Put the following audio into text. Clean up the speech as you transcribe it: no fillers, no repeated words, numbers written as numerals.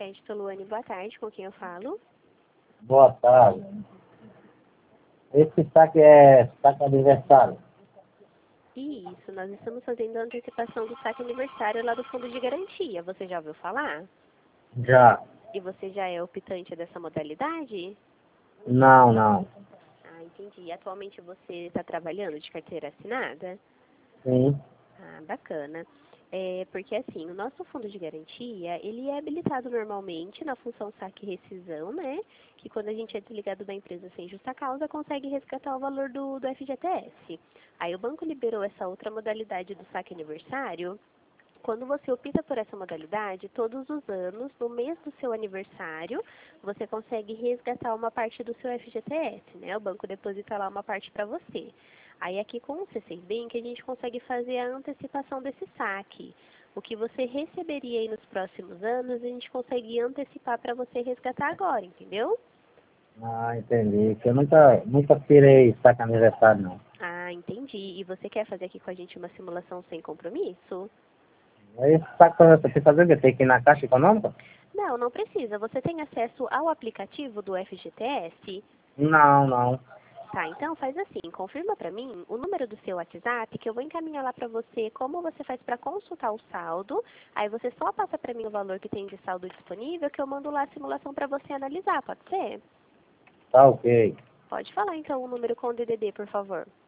crédito, Luane. Boa tarde, com quem eu falo? Boa tarde. Esse saque é saque aniversário? Isso, nós estamos fazendo a antecipação do saque aniversário lá do Fundo de Garantia. Você já ouviu falar? Já. E você já é optante dessa modalidade? Não. Ah, entendi. Atualmente você está trabalhando de carteira assinada? Sim. Ah, bacana. Porque assim, o nosso fundo de garantia, ele é habilitado normalmente na função saque e rescisão, né? Que quando a gente é desligado da empresa sem justa causa, consegue resgatar o valor do FGTS. Aí o banco liberou essa outra modalidade do saque aniversário. Quando você opta por essa modalidade, todos os anos, no mês do seu aniversário, você consegue resgatar uma parte do seu FGTS, né? O banco deposita lá uma parte para você. Aí aqui com o C6 Bank a gente consegue fazer a antecipação desse saque. O que você receberia aí nos próximos anos, a gente consegue antecipar para você resgatar agora, entendeu? Ah, entendi. Que eu nunca tirei saque aniversário, não. Ah, entendi. E você quer fazer aqui com a gente uma simulação sem compromisso? Esse saque aniversário, tem que fazer o quê? Tem que ir na Caixa Econômica? Não, não precisa. Você tem acesso ao aplicativo do FGTS? Não. Tá, então faz assim, confirma para mim o número do seu WhatsApp, que eu vou encaminhar lá para você como você faz para consultar o saldo. Aí você só passa para mim o valor que tem de saldo disponível, que eu mando lá a simulação para você analisar, pode ser? Tá ok. Pode falar então o número com o DDD, por favor.